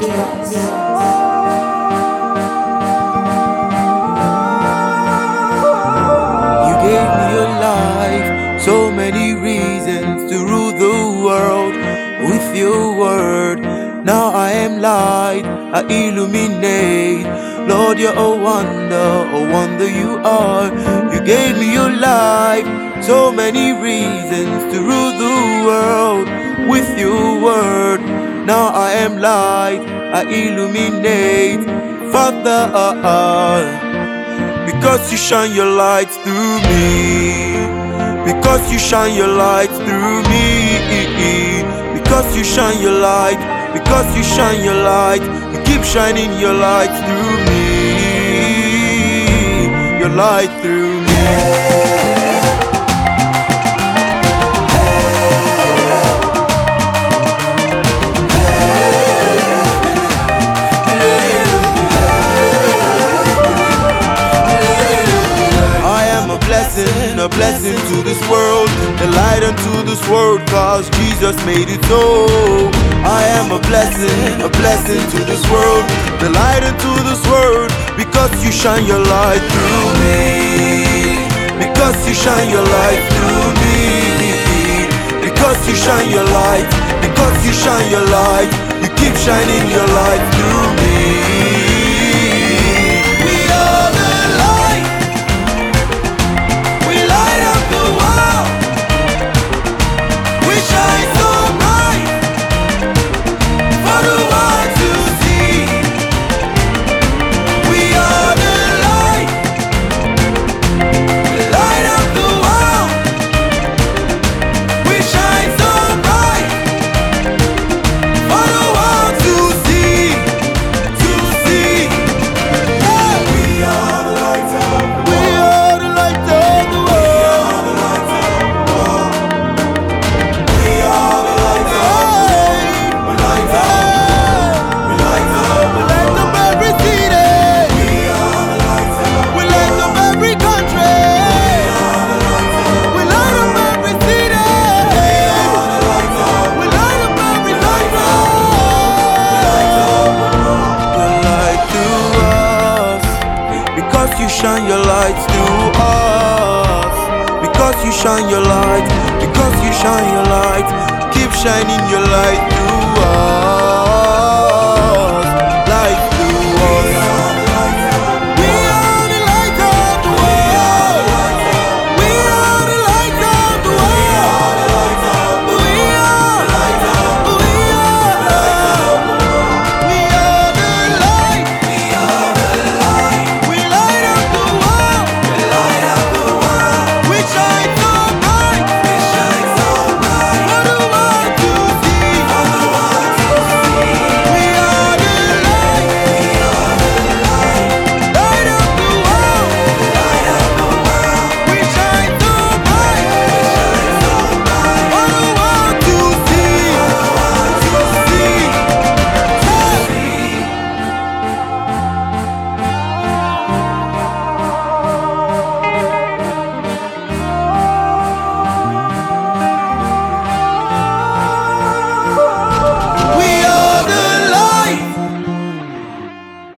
You gave me your life, so many reasons to rule the world with your word. Now I am light, I illuminate. Lord, you're a wonder you are. You gave me your life, so many reasons to rule the world with your word. Now I am light, I illuminate. Father, because you shine your light through me. Because you shine your light through me. Because you shine your light. Because you shine your light. You keep shining your light through me. Your light through me. A blessing to this world, a light unto this world, cause Jesus made it so. I am a blessing to this world, the light unto this world, because you shine your light through me. Because you shine your light through me. Because you shine your light. Because you shine your light. You keep shining your light through me. You shine your light through us. Because you shine your light. Because you shine your light. Keep shining your light through us.